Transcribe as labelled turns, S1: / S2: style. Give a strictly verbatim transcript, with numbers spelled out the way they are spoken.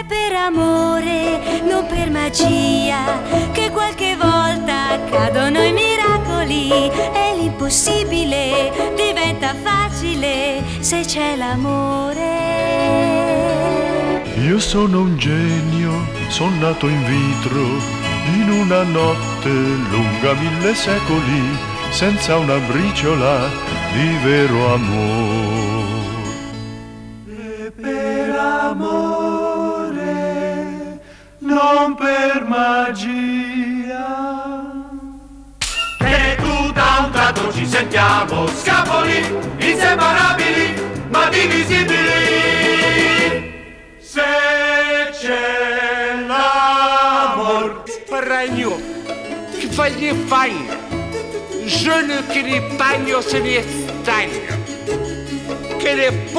S1: È per amore, non per magia, che qualche volta accadono i miracoli e l'impossibile diventa facile se c'è l'amore.
S2: Io sono un genio, son nato in vitro, in una notte lunga mille secoli, senza una briciola di vero amore. E per amore, non per magia,
S3: E tu da un tratto ci sentiamo scapoli, inseparabili, ma divisibili. Se c'è l'amor.
S4: Paragno, che fagli fai? Je ne connais pas, c'est les stagnes. Que les